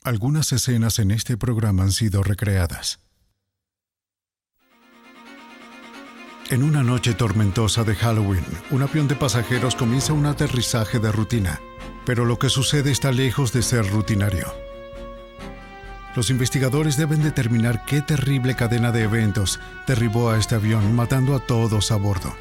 Algunas escenas en este programa han sido recreadas. En una noche tormentosa de Halloween, un avión de pasajeros comienza un aterrizaje de rutina, pero lo que sucede está lejos de ser rutinario. Los investigadores deben determinar qué terrible cadena de eventos derribó a este avión, matando a todos a bordo.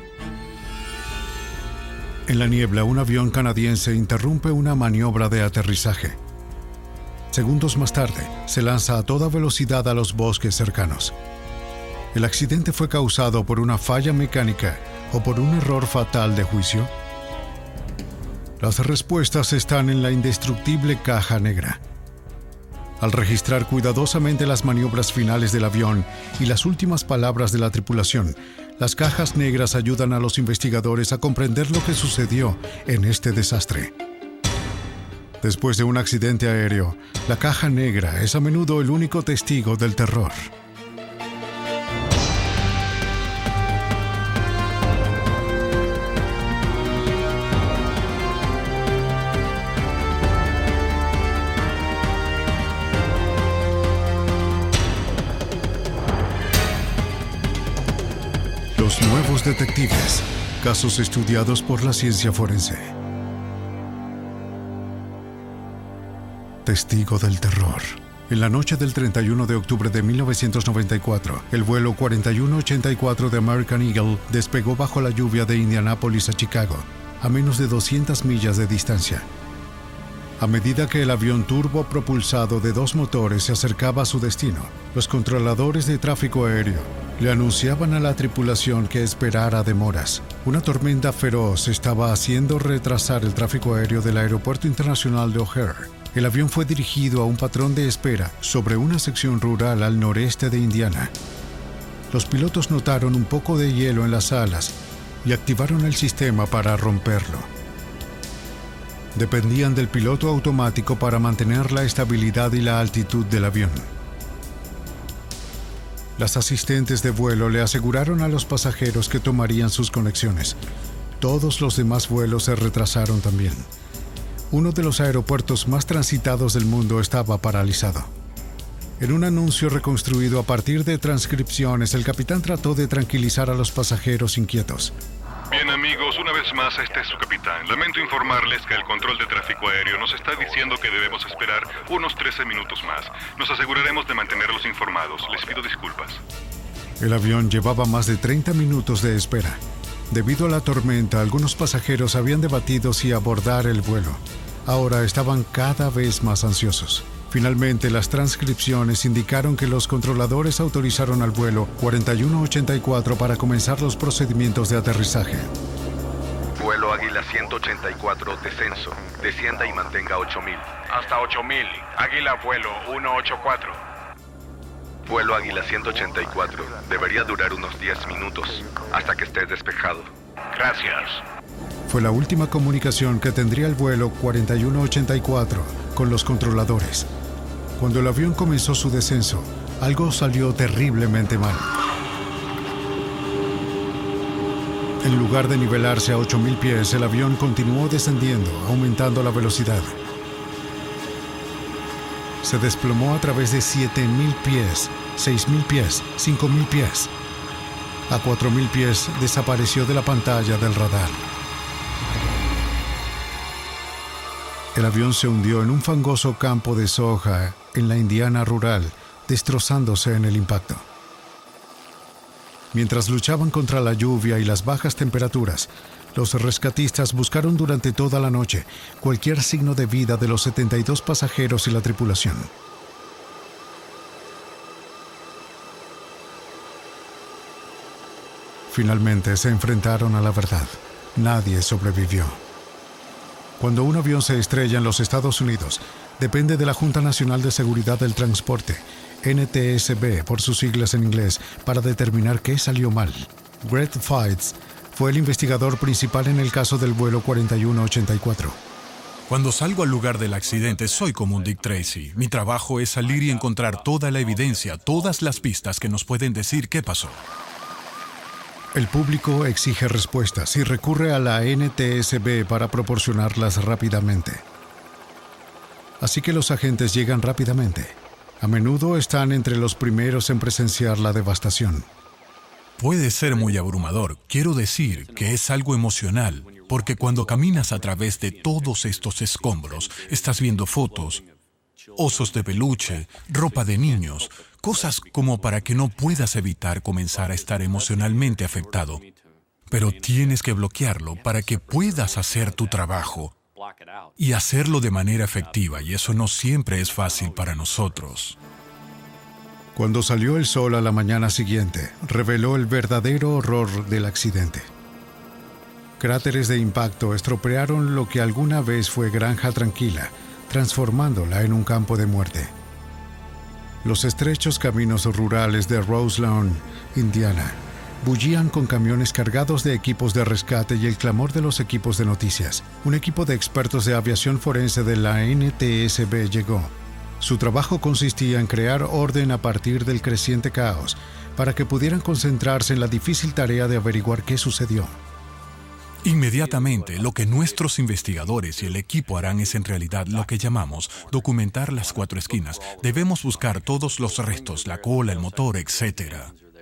En la niebla, un avión canadiense interrumpe una maniobra de aterrizaje. Segundos más tarde, se lanza a toda velocidad a los bosques cercanos. ¿El accidente fue causado por una falla mecánica o por un error fatal de juicio? Las respuestas están en la indestructible caja negra. Al registrar cuidadosamente las maniobras finales del avión y las últimas palabras de la tripulación, las cajas negras ayudan a los investigadores a comprender lo que sucedió en este desastre. Después de un accidente aéreo, la caja negra es a menudo el único testigo del terror. Los nuevos detectives, casos estudiados por la ciencia forense. Testigo del terror. En la noche del 31 de octubre de 1994, el vuelo 4184 de American Eagle despegó bajo la lluvia de Indianápolis a Chicago, a menos de 200 millas de distancia. A medida que el avión turbopropulsado de 2 motores se acercaba a su destino, los controladores de tráfico aéreo le anunciaban a la tripulación que esperara demoras. Una tormenta feroz estaba haciendo retrasar el tráfico aéreo del Aeropuerto Internacional de O'Hare. El avión fue dirigido a un patrón de espera sobre una sección rural al noreste de Indiana. Los pilotos notaron un poco de hielo en las alas y activaron el sistema para romperlo. Dependían del piloto automático para mantener la estabilidad y la altitud del avión. Las asistentes de vuelo le aseguraron a los pasajeros que tomarían sus conexiones. Todos los demás vuelos se retrasaron también. Uno de los aeropuertos más transitados del mundo estaba paralizado. En un anuncio reconstruido a partir de transcripciones, el capitán trató de tranquilizar a los pasajeros inquietos. Bien amigos, una vez más este es su capitán. Lamento informarles que el control de tráfico aéreo nos está diciendo que debemos esperar unos 13 minutos más. Nos aseguraremos de mantenerlos informados. Les pido disculpas. El avión llevaba más de 30 minutos de espera. Debido a la tormenta, algunos pasajeros habían debatido si abordar el vuelo. Ahora estaban cada vez más ansiosos. Finalmente, las transcripciones indicaron que los controladores autorizaron al vuelo 4184 para comenzar los procedimientos de aterrizaje. Vuelo Águila 184, descenso. Descienda y mantenga 8000. Hasta 8000. Águila vuelo 184. Vuelo Águila 184. Debería durar unos 10 minutos, hasta que esté despejado. Gracias. Fue la última comunicación que tendría el vuelo 4184 con los controladores. Cuando el avión comenzó su descenso, algo salió terriblemente mal. En lugar de nivelarse a 8000 pies, el avión continuó descendiendo, aumentando la velocidad. Se desplomó a través de 7000 pies, 6000 pies, 5000 pies. A 4000 pies desapareció de la pantalla del radar. El avión se hundió en un fangoso campo de soja en la Indiana rural, destrozándose en el impacto. Mientras luchaban contra la lluvia y las bajas temperaturas, los rescatistas buscaron durante toda la noche cualquier signo de vida de los 72 pasajeros y la tripulación. Finalmente se enfrentaron a la verdad. Nadie sobrevivió. Cuando un avión se estrella en los Estados Unidos, depende de la Junta Nacional de Seguridad del Transporte, NTSB por sus siglas en inglés, para determinar qué salió mal. Greg Feitz fue el investigador principal en el caso del vuelo 4184. Cuando salgo al lugar del accidente, soy como un Dick Tracy. Mi trabajo es salir y encontrar toda la evidencia, todas las pistas que nos pueden decir qué pasó. El público exige respuestas y recurre a la NTSB para proporcionarlas rápidamente. así que los agentes llegan rápidamente. A menudo están entre los primeros en presenciar la devastación. Puede ser muy abrumador. Quiero decir que es algo emocional, porque cuando caminas a través de todos estos escombros, estás viendo fotos, osos de peluche, ropa de niños, cosas como para que no puedas evitar comenzar a estar emocionalmente afectado. Pero tienes que bloquearlo para que puedas hacer tu trabajo y hacerlo de manera efectiva, y eso no siempre es fácil para nosotros. Cuando salió el sol a la mañana siguiente, reveló el verdadero horror del accidente. Cráteres de impacto estropearon lo que alguna vez fue granja tranquila, transformándola en un campo de muerte. Los estrechos caminos rurales de Roselawn, Indiana, bullían con camiones cargados de equipos de rescate y el clamor de los equipos de noticias. Un equipo de expertos de aviación forense de la NTSB llegó. Su trabajo consistía en crear orden a partir del creciente caos, para que pudieran concentrarse en la difícil tarea de averiguar qué sucedió. Inmediatamente, lo que nuestros investigadores y el equipo harán es en realidad lo que llamamos documentar las 4 esquinas. Debemos buscar todos los restos, la cola, el motor, etc.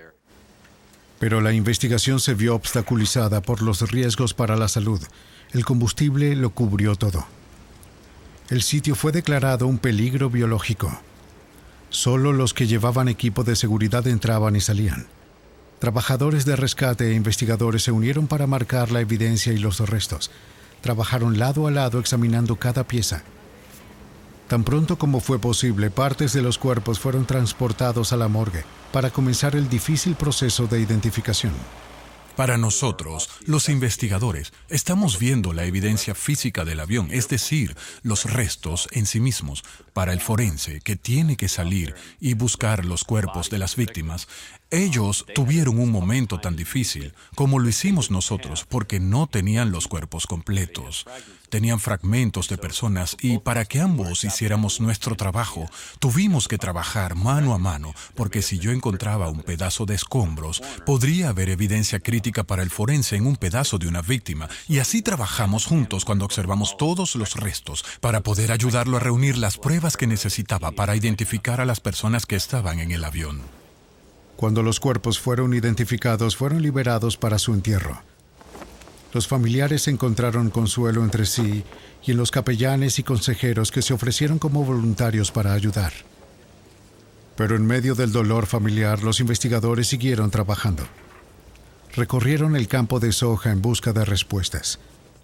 Pero la investigación se vio obstaculizada por los riesgos para la salud. El combustible lo cubrió todo. El sitio fue declarado un peligro biológico. Solo los que llevaban equipo de seguridad entraban y salían. Trabajadores de rescate e investigadores se unieron para marcar la evidencia y los restos. Trabajaron lado a lado examinando cada pieza. Tan pronto como fue posible, partes de los cuerpos fueron transportados a la morgue para comenzar el difícil proceso de identificación. Para nosotros, los investigadores, estamos viendo la evidencia física del avión, es decir, los restos en sí mismos. Para el forense, que tiene que salir y buscar los cuerpos de las víctimas, ellos tuvieron un momento tan difícil como lo hicimos nosotros, porque no tenían los cuerpos completos. Tenían fragmentos de personas y para que ambos hiciéramos nuestro trabajo, tuvimos que trabajar mano a mano, porque si yo encontraba un pedazo de escombros, podría haber evidencia crítica para el forense en un pedazo de una víctima, y así trabajamos juntos cuando observamos todos los restos, para poder ayudarlo a reunir las pruebas que necesitaba para identificar a las personas que estaban en el avión. Cuando los cuerpos fueron identificados, fueron liberados para su entierro. Los familiares encontraron consuelo entre sí y en los capellanes y consejeros que se ofrecieron como voluntarios para ayudar. Pero en medio del dolor familiar, los investigadores siguieron trabajando. Recorrieron el campo de soja en busca de respuestas.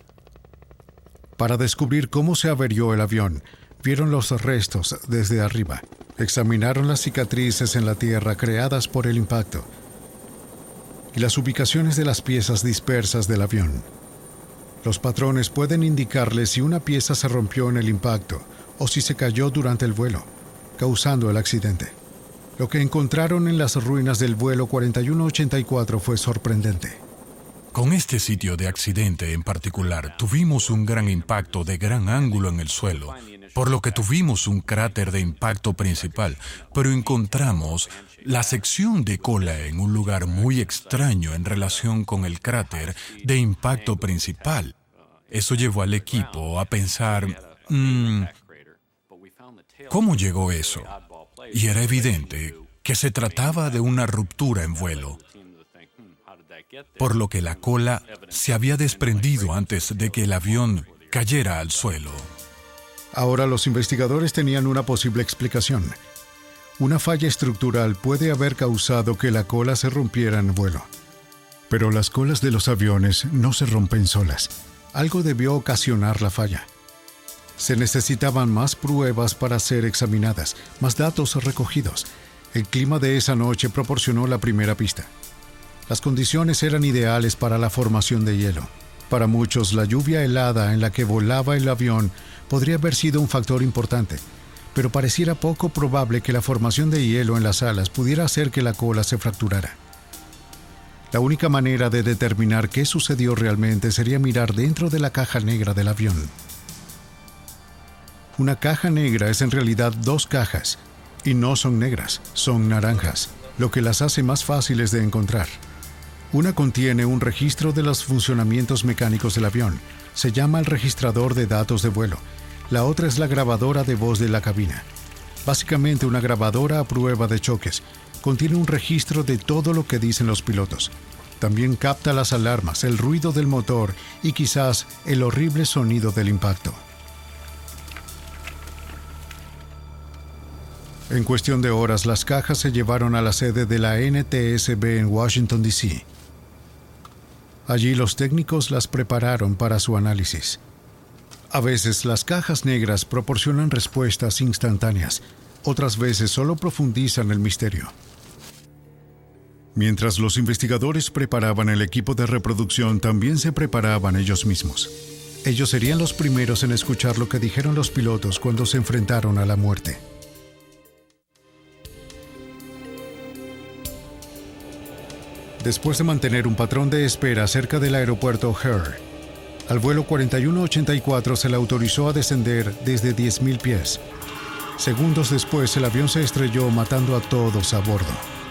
Para descubrir cómo se averió el avión, vieron los restos desde arriba. Examinaron las cicatrices en la tierra creadas por el impacto y las ubicaciones de las piezas dispersas del avión. Los patrones pueden indicarles si una pieza se rompió en el impacto o si se cayó durante el vuelo, causando el accidente. Lo que encontraron en las ruinas del vuelo 4184 fue sorprendente. Con este sitio de accidente en particular, tuvimos un gran impacto de gran ángulo en el suelo, por lo que tuvimos un cráter de impacto principal, pero encontramos la sección de cola en un lugar muy extraño en relación con el cráter de impacto principal. Eso llevó al equipo a pensar, ¿cómo llegó eso? Y era evidente que se trataba de una ruptura en vuelo, por lo que la cola se había desprendido antes de que el avión cayera al suelo. Ahora los investigadores tenían una posible explicación. Una falla estructural puede haber causado que la cola se rompiera en vuelo. Pero las colas de los aviones no se rompen solas. Algo debió ocasionar la falla. Se necesitaban más pruebas para ser examinadas, más datos recogidos. El clima de esa noche proporcionó la primera pista. Las condiciones eran ideales para la formación de hielo. Para muchos, la lluvia helada en la que volaba el avión podría haber sido un factor importante, pero pareciera poco probable que la formación de hielo en las alas pudiera hacer que la cola se fracturara. La única manera de determinar qué sucedió realmente sería mirar dentro de la caja negra del avión. Una caja negra es en realidad 2 cajas, y no son negras, son naranjas, lo que las hace más fáciles de encontrar. Una contiene un registro de los funcionamientos mecánicos del avión. Se llama el registrador de datos de vuelo. La otra es la grabadora de voz de la cabina. Básicamente una grabadora a prueba de choques. Contiene un registro de todo lo que dicen los pilotos. También capta las alarmas, el ruido del motor y quizás el horrible sonido del impacto. En cuestión de horas, las cajas se llevaron a la sede de la NTSB en Washington, D.C. Allí los técnicos las prepararon para su análisis. A veces las cajas negras proporcionan respuestas instantáneas, otras veces solo profundizan el misterio. Mientras los investigadores preparaban el equipo de reproducción, también se preparaban ellos mismos. Ellos serían los primeros en escuchar lo que dijeron los pilotos cuando se enfrentaron a la muerte. Después de mantener un patrón de espera cerca del aeropuerto O'Hare, al vuelo 4184 se le autorizó a descender desde 10.000 pies. Segundos después, el avión se estrelló, matando a todos a bordo.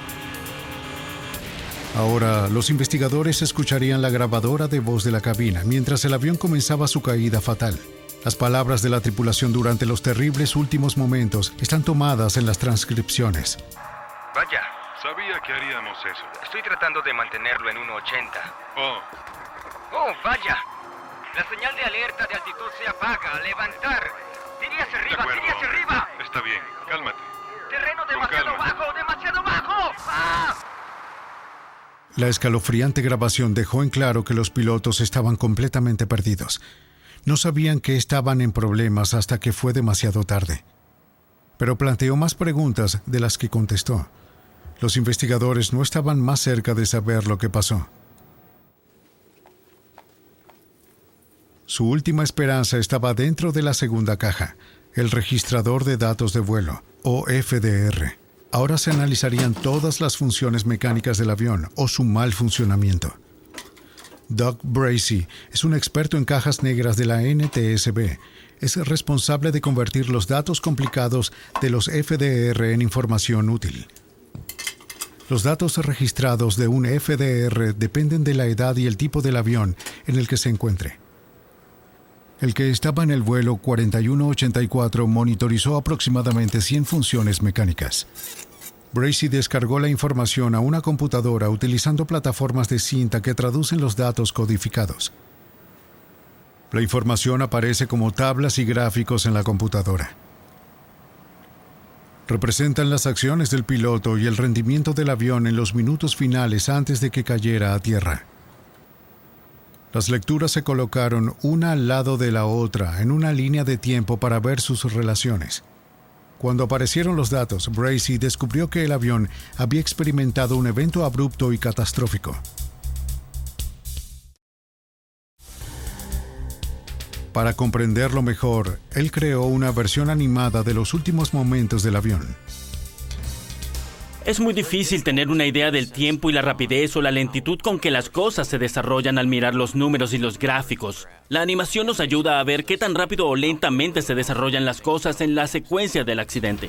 Ahora, los investigadores escucharían la grabadora de voz de la cabina mientras el avión comenzaba su caída fatal. Las palabras de la tripulación durante los terribles últimos momentos están tomadas en las transcripciones. Vaya, Sabía que haríamos eso. estoy tratando de mantenerlo en 1.80. Oh, ¡Oh, vaya! La señal de alerta de altitud se apaga. ¡Levantar! ¡Tire hacia de arriba! acuerdo. ¡Tire hacia arriba! Está bien, cálmate. ¡Terreno Con demasiado calma. bajo! ¡Demasiado bajo! ¡Ah! La escalofriante grabación dejó en claro que los pilotos estaban completamente perdidos. No sabían que estaban en problemas hasta que fue demasiado tarde. Pero planteó más preguntas de las que contestó. Los investigadores no estaban más cerca de saber lo que pasó. Su última esperanza estaba dentro de la segunda caja, el registrador de datos de vuelo, o FDR. Ahora se analizarían todas las funciones mecánicas del avión o su mal funcionamiento. Doug Bracey es un experto en cajas negras de la NTSB. Es responsable de convertir los datos complicados de los FDR en información útil. Los datos registrados de un FDR dependen de la edad y el tipo del avión en el que se encuentre. El que estaba en el vuelo 4184 monitorizó aproximadamente 100 funciones mecánicas. Bracey descargó la información a una computadora utilizando plataformas de cinta que traducen los datos codificados. La información aparece como tablas y gráficos en la computadora. Representan las acciones del piloto y el rendimiento del avión en los minutos finales antes de que cayera a tierra. Las lecturas se colocaron una al lado de la otra en una línea de tiempo para ver sus relaciones. Cuando aparecieron los datos, Bracey descubrió que el avión había experimentado un evento abrupto y catastrófico. Para comprenderlo mejor, él creó una versión animada de los últimos momentos del avión. Es muy difícil tener una idea del tiempo y la rapidez o la lentitud con que las cosas se desarrollan al mirar los números y los gráficos. La animación nos ayuda a ver qué tan rápido o lentamente se desarrollan las cosas en la secuencia del accidente.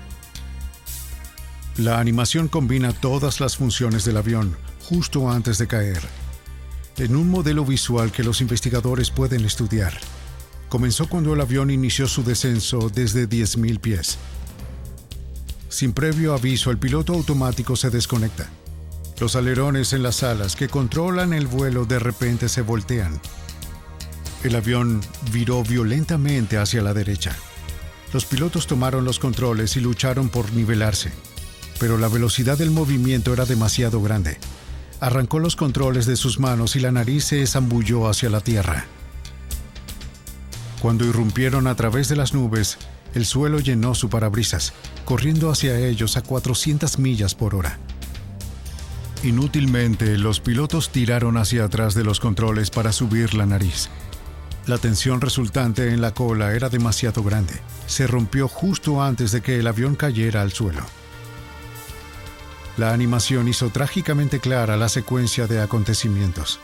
La animación combina todas las funciones del avión justo antes de caer, en un modelo visual que los investigadores pueden estudiar. Comenzó cuando el avión inició su descenso desde 10.000 pies. Sin previo aviso, el piloto automático se desconecta. Los alerones en las alas que controlan el vuelo de repente se voltean. El avión viró violentamente hacia la derecha. Los pilotos tomaron los controles y lucharon por nivelarse, pero la velocidad del movimiento era demasiado grande. Arrancó los controles de sus manos y la nariz se zambulló hacia la tierra. Cuando irrumpieron a través de las nubes, el suelo llenó su parabrisas, corriendo hacia ellos a 400 millas por hora. Inútilmente, los pilotos tiraron hacia atrás de los controles para subir la nariz. La tensión resultante en la cola era demasiado grande. Se rompió justo antes de que el avión cayera al suelo. La animación hizo trágicamente clara la secuencia de acontecimientos.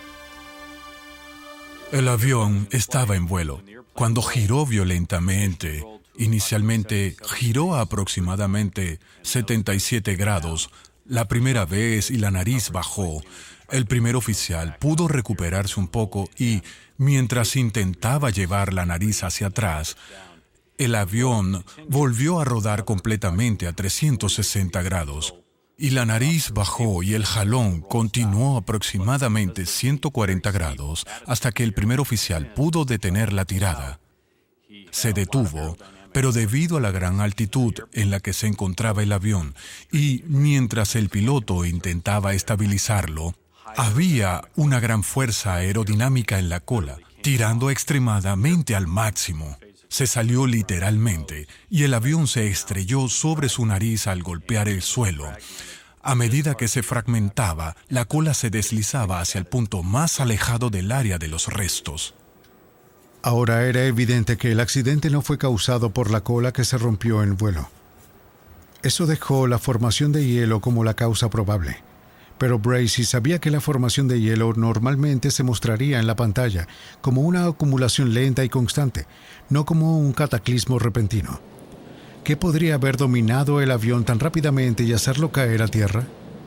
El avión estaba en vuelo. Cuando giró violentamente, inicialmente giró a aproximadamente 77 grados, la primera vez y la nariz bajó. El primer oficial pudo recuperarse un poco y, mientras intentaba llevar la nariz hacia atrás, el avión volvió a rodar completamente a 360 grados. Y la nariz bajó y el jalón continuó aproximadamente 140 grados hasta que el primer oficial pudo detener la tirada. Se detuvo, pero debido a la gran altitud en la que se encontraba el avión y mientras el piloto intentaba estabilizarlo, había una gran fuerza aerodinámica en la cola, tirando extremadamente al máximo. Se salió literalmente y el avión se estrelló sobre su nariz al golpear el suelo. A medida que se fragmentaba, la cola se deslizaba hacia el punto más alejado del área de los restos. Ahora era evidente que el accidente no fue causado por la cola que se rompió en vuelo. Eso dejó la formación de hielo como la causa probable. Pero Bracy sabía que la formación de hielo normalmente se mostraría en la pantalla como una acumulación lenta y constante, no como un cataclismo repentino. ¿Qué podría haber dominado el avión tan rápidamente y hacerlo caer a tierra?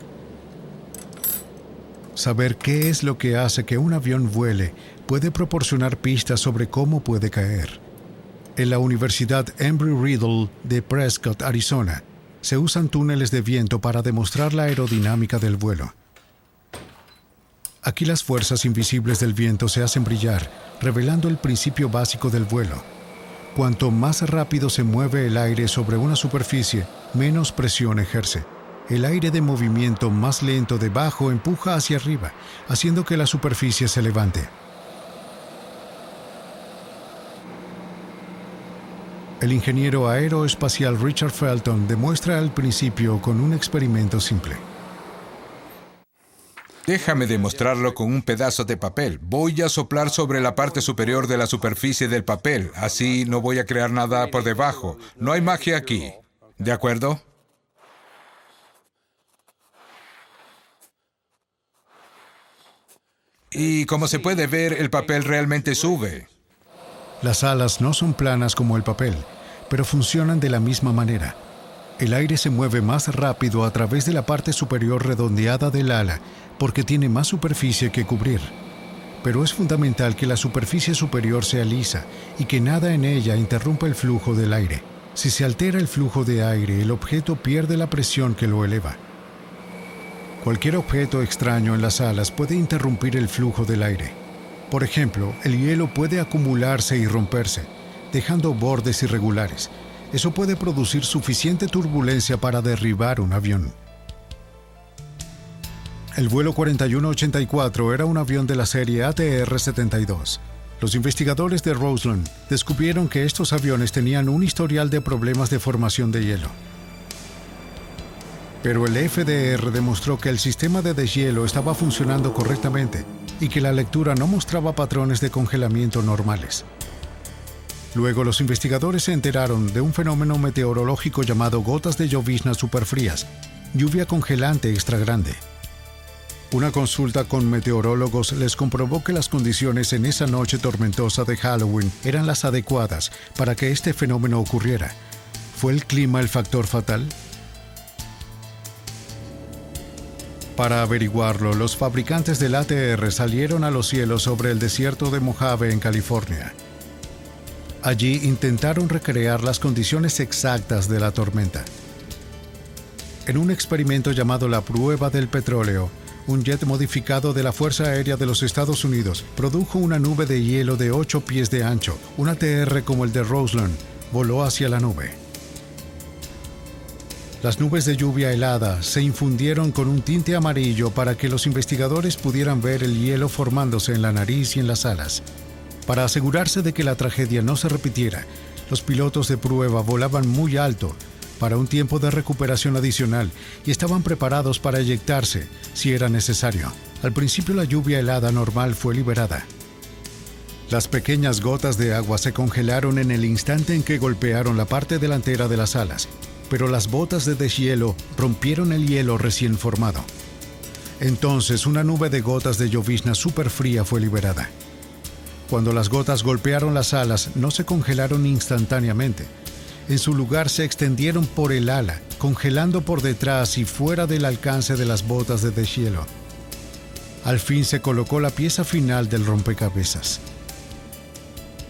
Saber qué es lo que hace que un avión vuele puede proporcionar pistas sobre cómo puede caer. En la Universidad Embry-Riddle de Prescott, Arizona, se usan túneles de viento para demostrar la aerodinámica del vuelo. Aquí las fuerzas invisibles del viento se hacen brillar, revelando el principio básico del vuelo. Cuanto más rápido se mueve el aire sobre una superficie, menos presión ejerce. El aire de movimiento más lento debajo empuja hacia arriba, haciendo que la superficie se levante. El ingeniero aeroespacial Richard Felton demuestra el principio con un experimento simple. Déjame demostrarlo con un pedazo de papel. Voy a soplar sobre la parte superior de la superficie del papel. Así no voy a crear nada por debajo. No hay magia aquí. ¿De acuerdo? Y como se puede ver, el papel realmente sube. Las alas no son planas como el papel, pero funcionan de la misma manera. El aire se mueve más rápido a través de la parte superior redondeada del ala porque tiene más superficie que cubrir. Pero es fundamental que la superficie superior sea lisa y que nada en ella interrumpa el flujo del aire. Si se altera el flujo de aire, el objeto pierde la presión que lo eleva. Cualquier objeto extraño en las alas puede interrumpir el flujo del aire. Por ejemplo, el hielo puede acumularse y romperse, dejando bordes irregulares. Eso puede producir suficiente turbulencia para derribar un avión. El vuelo 4184 era un avión de la serie ATR-72. Los investigadores de Roseland descubrieron que estos aviones tenían un historial de problemas de formación de hielo. Pero el FDR demostró que el sistema de deshielo estaba funcionando correctamente y que la lectura no mostraba patrones de congelamiento normales. Luego los investigadores se enteraron de un fenómeno meteorológico llamado gotas de llovizna superfrías, lluvia congelante extra grande. Una consulta con meteorólogos les comprobó que las condiciones en esa noche tormentosa de Halloween eran las adecuadas para que este fenómeno ocurriera. ¿Fue el clima el factor fatal? Para averiguarlo, los fabricantes del ATR salieron a los cielos sobre el desierto de Mojave en California. Allí intentaron recrear las condiciones exactas de la tormenta. En un experimento llamado la prueba del petróleo, un jet modificado de la Fuerza Aérea de los Estados Unidos produjo una nube de hielo de 8 pies de ancho. Un ATR como el de Roseland voló hacia la nube. Las nubes de lluvia helada se infundieron con un tinte amarillo para que los investigadores pudieran ver el hielo formándose en la nariz y en las alas. Para asegurarse de que la tragedia no se repitiera, los pilotos de prueba volaban muy alto para un tiempo de recuperación adicional y estaban preparados para eyectarse si era necesario. Al principio la lluvia helada normal fue liberada. Las pequeñas gotas de agua se congelaron en el instante en que golpearon la parte delantera de las alas, pero las botas de deshielo rompieron el hielo recién formado. Entonces una nube de gotas de llovizna superfría fue liberada. Cuando las gotas golpearon las alas, no se congelaron instantáneamente. En su lugar se extendieron por el ala, congelando por detrás y fuera del alcance de las botas de deshielo. Al fin se colocó la pieza final del rompecabezas.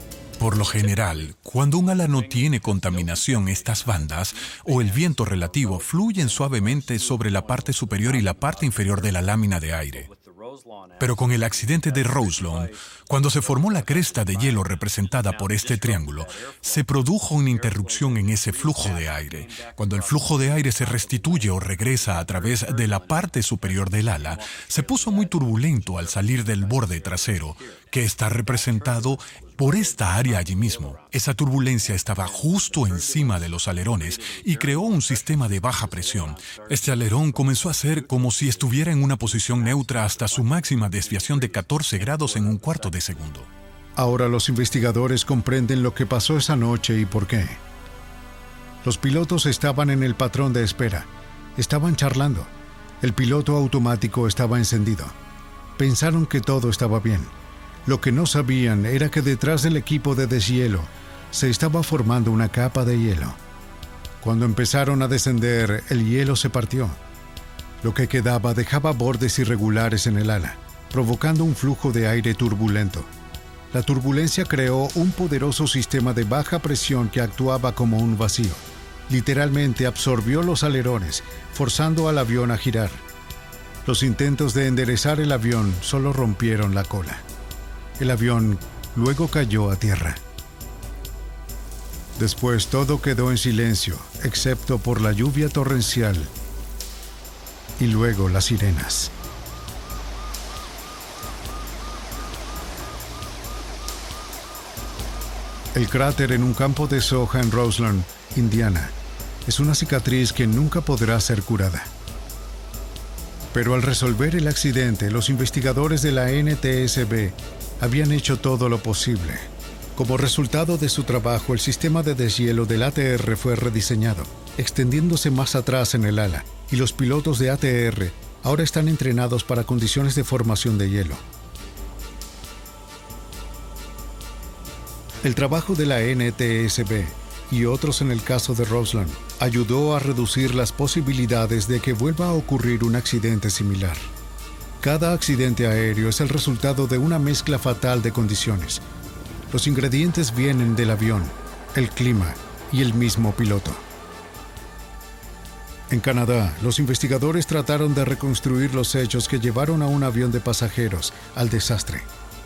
Por lo general, cuando un ala no tiene contaminación, estas bandas o el viento relativo fluyen suavemente sobre la parte superior y la parte inferior de la lámina de aire. Pero con el accidente de Roselawn, cuando se formó la cresta de hielo representada por este triángulo, se produjo una interrupción en ese flujo de aire. Cuando el flujo de aire se restituye o regresa a través de la parte superior del ala, se puso muy turbulento al salir del borde trasero, que está representado por esta área allí mismo. Esa turbulencia estaba justo encima de los alerones y creó un sistema de baja presión. Este alerón comenzó a ser como si estuviera en una posición neutra hasta su máxima desviación de 14 grados en un cuarto de segundo. Ahora los investigadores comprenden lo que pasó esa noche y por qué. Los pilotos estaban en el patrón de espera. Estaban charlando. El piloto automático estaba encendido. Pensaron que todo estaba bien. Lo que no sabían era que detrás del equipo de deshielo se estaba formando una capa de hielo. Cuando empezaron a descender, el hielo se partió. Lo que quedaba dejaba bordes irregulares en el ala, provocando un flujo de aire turbulento. La turbulencia creó un poderoso sistema de baja presión que actuaba como un vacío. Literalmente absorbió los alerones, forzando al avión a girar. Los intentos de enderezar el avión solo rompieron la cola. El avión luego cayó a tierra. Después todo quedó en silencio, excepto por la lluvia torrencial y luego las sirenas. El cráter en un campo de soja en Roseland, Indiana, es una cicatriz que nunca podrá ser curada. Pero al resolver el accidente, los investigadores de la NTSB habían hecho todo lo posible. Como resultado de su trabajo, el sistema de deshielo del ATR fue rediseñado, extendiéndose más atrás en el ala, y los pilotos de ATR ahora están entrenados para condiciones de formación de hielo. El trabajo de la NTSB y otros en el caso de Roseland ayudó a reducir las posibilidades de que vuelva a ocurrir un accidente similar. Cada accidente aéreo es el resultado de una mezcla fatal de condiciones. Los ingredientes vienen del avión, el clima y el mismo piloto. En Canadá, los investigadores trataron de reconstruir los hechos que llevaron a un avión de pasajeros al desastre.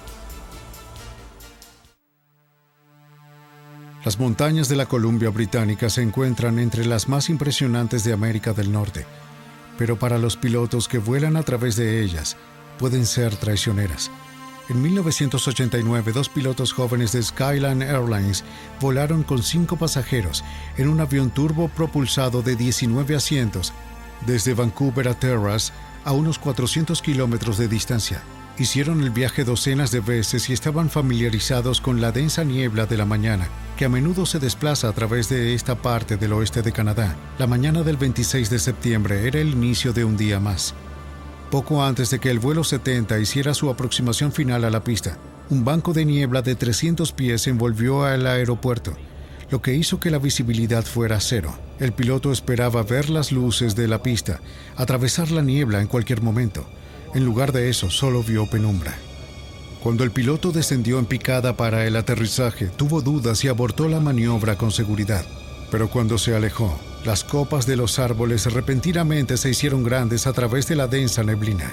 Las montañas de la Columbia Británica se encuentran entre las más impresionantes de América del Norte, pero para los pilotos que vuelan a través de ellas, pueden ser traicioneras. En 1989, 2 pilotos jóvenes de Skyline Airlines volaron con 5 pasajeros en un avión turbopropulsado de 19 asientos desde Vancouver a Terrace, a unos 400 kilómetros de distancia. Hicieron el viaje docenas de veces y estaban familiarizados con la densa niebla de la mañana, que a menudo se desplaza a través de esta parte del oeste de Canadá. La mañana del 26 de septiembre era el inicio de un día más. Poco antes de que el vuelo 70 hiciera su aproximación final a la pista, un banco de niebla de 300 pies envolvió al aeropuerto, lo que hizo que la visibilidad fuera cero. El piloto esperaba ver las luces de la pista, atravesar la niebla en cualquier momento. En lugar de eso, solo vio penumbra. Cuando el piloto descendió en picada para el aterrizaje, tuvo dudas y abortó la maniobra con seguridad. Pero cuando se alejó, las copas de los árboles repentinamente se hicieron grandes a través de la densa neblina.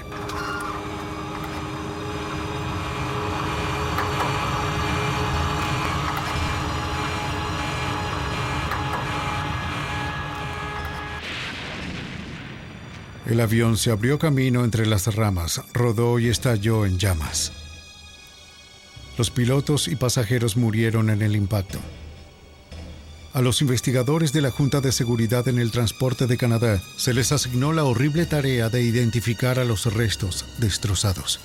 El avión se abrió camino entre las ramas, rodó y estalló en llamas. Los pilotos y pasajeros murieron en el impacto. A los investigadores de la Junta de Seguridad en el Transporte de Canadá se les asignó la horrible tarea de identificar a los restos destrozados.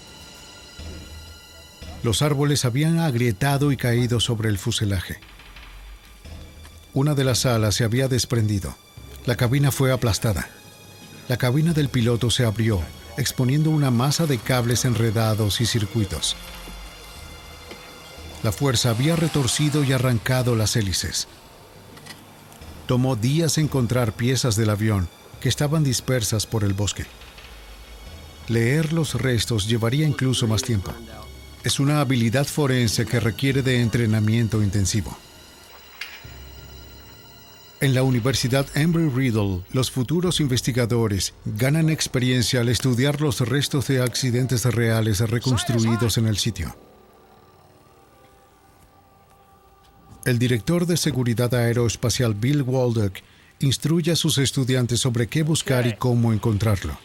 Los árboles habían agrietado y caído sobre el fuselaje. Una de las alas se había desprendido. La cabina fue aplastada. La cabina del piloto se abrió, exponiendo una masa de cables enredados y circuitos. La fuerza había retorcido y arrancado las hélices. Tomó días encontrar piezas del avión que estaban dispersas por el bosque. Leer los restos llevaría incluso más tiempo. Es una habilidad forense que requiere de entrenamiento intensivo. En la Universidad Embry-Riddle, los futuros investigadores ganan experiencia al estudiar los restos de accidentes reales reconstruidos en el sitio. El director de seguridad aeroespacial Bill Waldock instruye a sus estudiantes sobre qué buscar y cómo encontrarlo.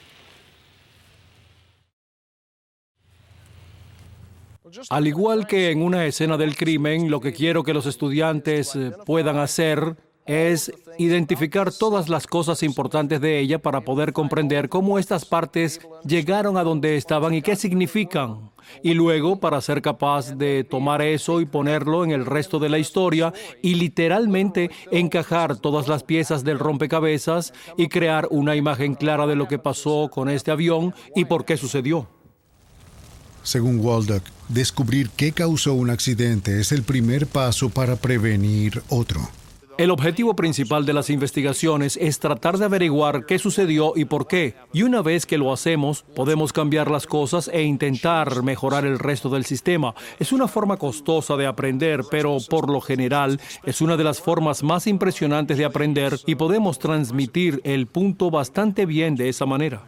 Al igual que en una escena del crimen, lo que quiero que los estudiantes puedan hacer es identificar todas las cosas importantes de ella para poder comprender cómo estas partes llegaron a donde estaban y qué significan. Y luego, para ser capaz de tomar eso y ponerlo en el resto de la historia y literalmente encajar todas las piezas del rompecabezas y crear una imagen clara de lo que pasó con este avión y por qué sucedió. Según Waldock, descubrir qué causó un accidente es el primer paso para prevenir otro. El objetivo principal de las investigaciones es tratar de averiguar qué sucedió y por qué. Y una vez que lo hacemos, podemos cambiar las cosas e intentar mejorar el resto del sistema. Es una forma costosa de aprender, pero por lo general es una de las formas más impresionantes de aprender y podemos transmitir el punto bastante bien de esa manera.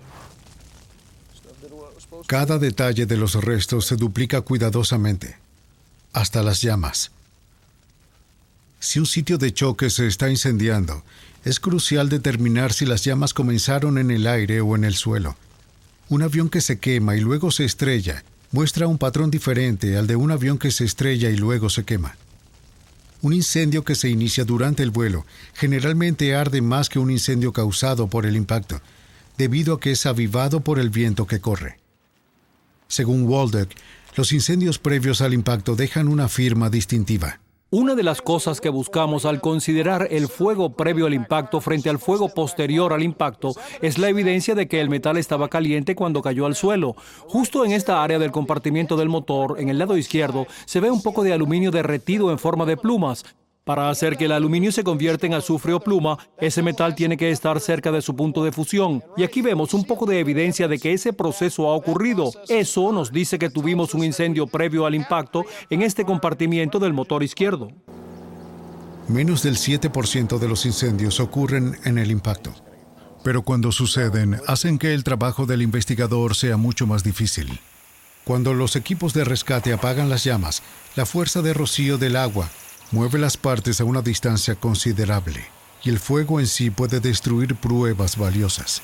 Cada detalle de los restos se duplica cuidadosamente, hasta las llamas. Si un sitio de choque se está incendiando, es crucial determinar si las llamas comenzaron en el aire o en el suelo. Un avión que se quema y luego se estrella muestra un patrón diferente al de un avión que se estrella y luego se quema. Un incendio que se inicia durante el vuelo generalmente arde más que un incendio causado por el impacto, debido a que es avivado por el viento que corre. Según Waldock, los incendios previos al impacto dejan una firma distintiva. Una de las cosas que buscamos al considerar el fuego previo al impacto frente al fuego posterior al impacto es la evidencia de que el metal estaba caliente cuando cayó al suelo. Justo en esta área del compartimiento del motor, en el lado izquierdo, se ve un poco de aluminio derretido en forma de plumas. Para hacer que el aluminio se convierta en azufre o pluma, ese metal tiene que estar cerca de su punto de fusión. Y aquí vemos un poco de evidencia de que ese proceso ha ocurrido. Eso nos dice que tuvimos un incendio previo al impacto en este compartimiento del motor izquierdo. Menos del 7% de los incendios ocurren en el impacto. Pero cuando suceden, hacen que el trabajo del investigador sea mucho más difícil. Cuando los equipos de rescate apagan las llamas, la fuerza de rocío del agua mueve las partes a una distancia considerable, y el fuego en sí puede destruir pruebas valiosas.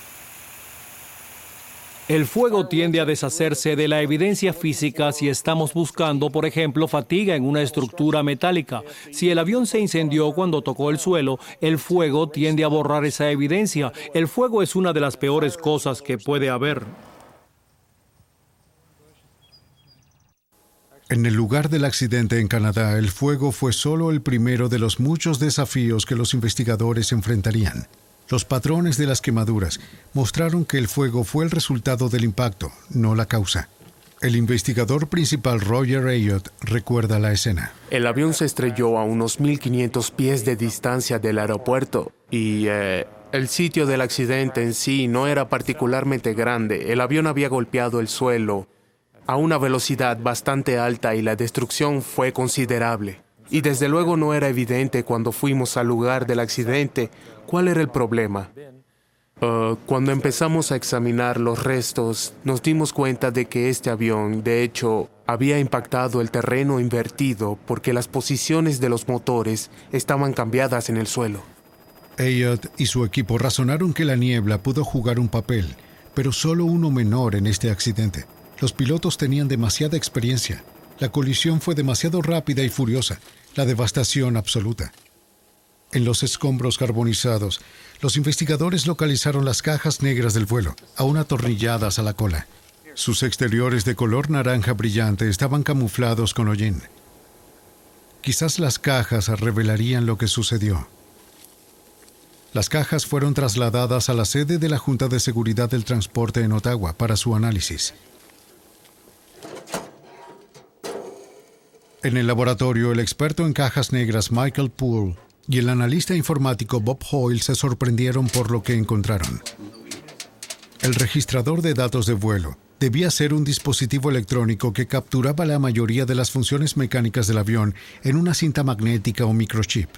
El fuego tiende a deshacerse de la evidencia física si estamos buscando, por ejemplo, fatiga en una estructura metálica. Si el avión se incendió cuando tocó el suelo, el fuego tiende a borrar esa evidencia. El fuego es una de las peores cosas que puede haber. En el lugar del accidente en Canadá, el fuego fue solo el primero de los muchos desafíos que los investigadores enfrentarían. Los patrones de las quemaduras mostraron que el fuego fue el resultado del impacto, no la causa. El investigador principal Roger Ayotte recuerda la escena. El avión se estrelló a unos 1.500 pies de distancia del aeropuerto y el sitio del accidente en sí no era particularmente grande. El avión había golpeado el suelo a una velocidad bastante alta y la destrucción fue considerable. Y desde luego no era evidente cuando fuimos al lugar del accidente cuál era el problema. Cuando empezamos a examinar los restos, nos dimos cuenta de que este avión, de hecho, había impactado el terreno invertido porque las posiciones de los motores estaban cambiadas en el suelo. Ayotte y su equipo razonaron que la niebla pudo jugar un papel, pero solo uno menor en este accidente. Los pilotos tenían demasiada experiencia. La colisión fue demasiado rápida y furiosa, la devastación absoluta. En los escombros carbonizados, los investigadores localizaron las cajas negras del vuelo, aún atornilladas a la cola. Sus exteriores de color naranja brillante estaban camuflados con hollín. Quizás las cajas revelarían lo que sucedió. Las cajas fueron trasladadas a la sede de la Junta de Seguridad del Transporte en Ottawa para su análisis. En el laboratorio, el experto en cajas negras Michael Poole y el analista informático Bob Hoyle se sorprendieron por lo que encontraron. El registrador de datos de vuelo Debía ser un dispositivo electrónico que capturaba la mayoría de las funciones mecánicas del avión en una cinta magnética o microchip.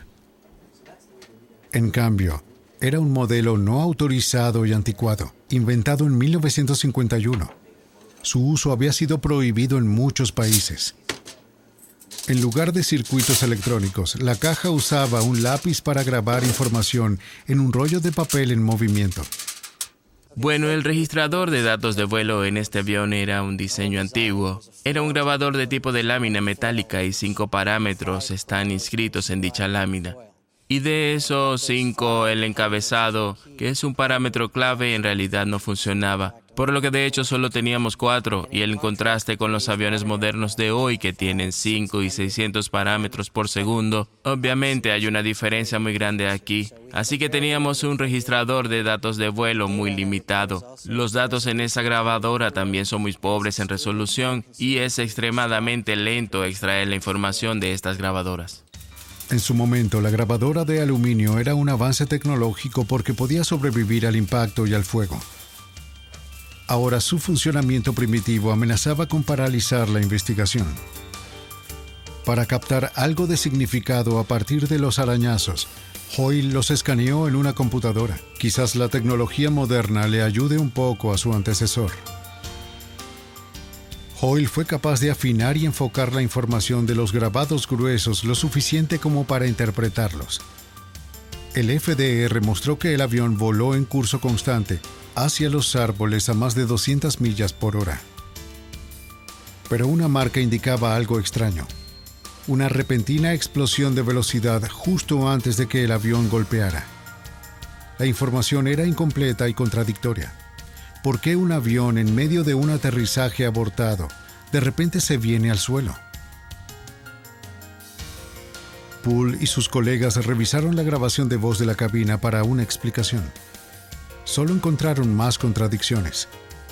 En cambio, era un modelo no autorizado y anticuado, inventado en 1951. Su uso había sido prohibido en muchos países. En lugar de circuitos electrónicos, la caja usaba un lápiz para grabar información en un rollo de papel en movimiento. Bueno, el registrador de datos de vuelo en este avión era un diseño antiguo. Era un grabador de tipo de lámina metálica y 5 parámetros están inscritos en dicha lámina. Y de esos 5, el encabezado, que es un parámetro clave, en realidad no funcionaba. Por lo que de hecho solo teníamos 4, y en contraste con los aviones modernos de hoy que tienen 5 y 600 parámetros por segundo, obviamente hay una diferencia muy grande aquí. Así que teníamos un registrador de datos de vuelo muy limitado. Los datos en esa grabadora también son muy pobres en resolución y es extremadamente lento extraer la información de estas grabadoras. En su momento, la grabadora de aluminio era un avance tecnológico porque podía sobrevivir al impacto y al fuego. Ahora su funcionamiento primitivo amenazaba con paralizar la investigación. Para captar algo de significado a partir de los arañazos, Hoyle los escaneó en una computadora. Quizás la tecnología moderna le ayude un poco a su antecesor. Hoyle fue capaz de afinar y enfocar la información de los grabados gruesos lo suficiente como para interpretarlos. El FDR mostró que el avión voló en curso constante hacia los árboles a más de 200 millas por hora. Pero una marca indicaba algo extraño. Una repentina explosión de velocidad justo antes de que el avión golpeara. La información era incompleta y contradictoria. ¿Por qué un avión en medio de un aterrizaje abortado de repente se viene al suelo? Poole y sus colegas revisaron la grabación de voz de la cabina para una explicación. Solo encontraron más contradicciones.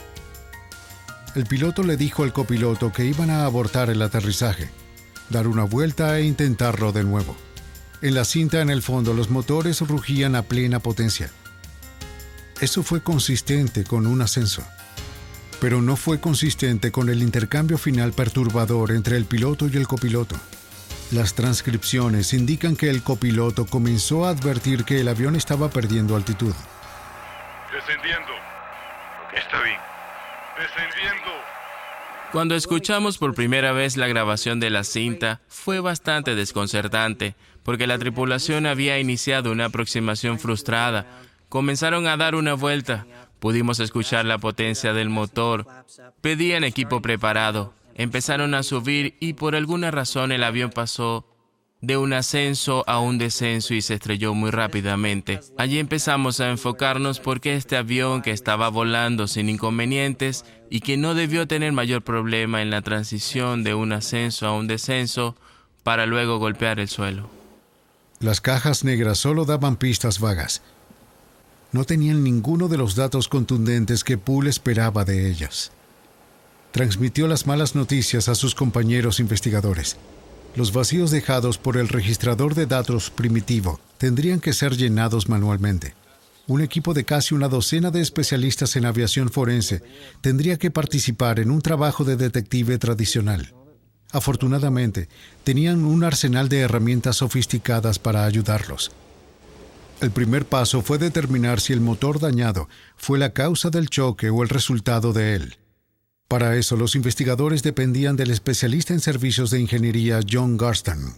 El piloto le dijo al copiloto que iban a abortar el aterrizaje, dar una vuelta e intentarlo de nuevo. En la cinta en el fondo los motores rugían a plena potencia. Eso fue consistente con un ascenso, pero no fue consistente con el intercambio final perturbador entre el piloto y el copiloto. Las transcripciones indican que el copiloto comenzó a advertir que el avión estaba perdiendo altitud. Descendiendo. Está bien. Descendiendo. Cuando escuchamos por primera vez la grabación de la cinta, fue bastante desconcertante, porque la tripulación había iniciado una aproximación frustrada. Comenzaron a dar una vuelta. Pudimos escuchar la potencia del motor. Pedían equipo preparado. Empezaron a subir y por alguna razón el avión pasó de un ascenso a un descenso y se estrelló muy rápidamente. Allí empezamos a enfocarnos porque este avión que estaba volando sin inconvenientes y que no debió tener mayor problema en la transición de un ascenso a un descenso para luego golpear el suelo. Las cajas negras solo daban pistas vagas. No tenían ninguno de los datos contundentes que Poole esperaba de ellas. Transmitió las malas noticias a sus compañeros investigadores. Los vacíos dejados por el registrador de datos primitivo tendrían que ser llenados manualmente. Un equipo de casi una docena de especialistas en aviación forense tendría que participar en un trabajo de detective tradicional. Afortunadamente, tenían un arsenal de herramientas sofisticadas para ayudarlos. El primer paso fue determinar si el motor dañado fue la causa del choque o el resultado de él. Para eso, los investigadores dependían del especialista en servicios de ingeniería John Garston.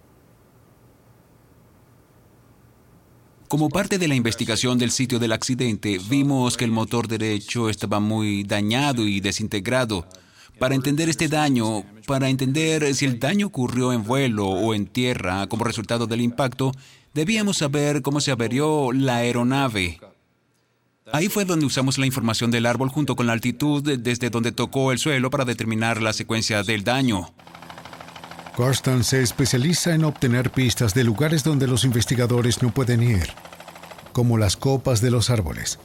Como parte de la investigación del sitio del accidente, vimos que el motor derecho estaba muy dañado y desintegrado. Para entender este daño, para entender si el daño ocurrió en vuelo o en tierra como resultado del impacto, debíamos saber cómo se averió la aeronave. Ahí fue donde usamos la información del árbol junto con la altitud desde donde tocó el suelo para determinar la secuencia del daño. Garston se especializa en obtener pistas de lugares donde los investigadores no pueden ir, como las copas de los árboles.